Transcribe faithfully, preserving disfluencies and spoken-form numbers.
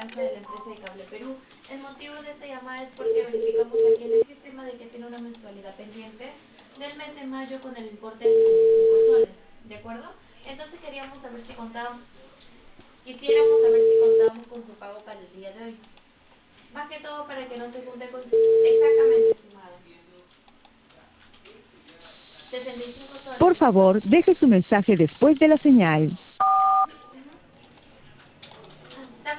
alza de la empresa de Cable Perú. El motivo de esta llamada es porque verificamos aquí en el sistema de que tiene una mensualidad pendiente del mes de mayo con el importe de sesenta y cinco soles, ¿de acuerdo? Entonces queríamos saber si contábamos, quisiéramos saber si contábamos con su pago para el día de hoy. Más que todo para que no se junte con... Exactamente, estimado. sesenta y cinco Por soles. favor, deje su mensaje después de la señal.